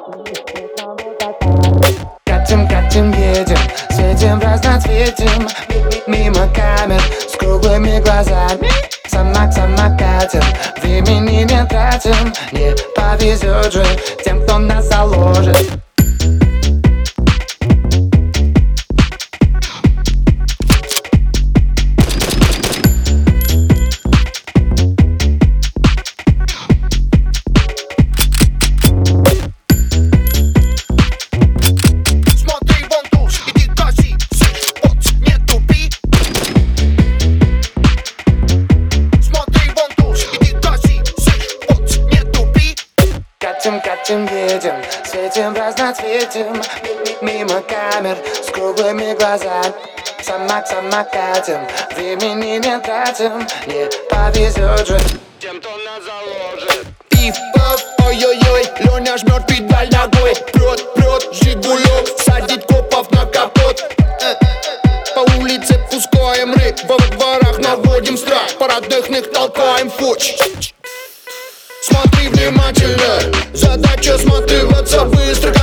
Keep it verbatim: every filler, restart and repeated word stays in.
Катим, катим, едем, светим разноцветим мимо камер с круглыми глазами. Сама к самокатим, времени не тратим. Не повезет же тем, кто нас заложит. Катим, катим, едем, светим разноцветим мимо камер с круглыми глазами. Сама к самокатим, времени не тратим. Не повезет же тем, кто нас заложит. Пиф-паф, ой-ой-ой, Леня жмет педаль ногой. Прет, прет, жигулек, садит копов на капот. По улице пускаем рык, во дворах наводим страх. Парадных толкаем фоч. Смотри внимательно, задача сматываться быстро.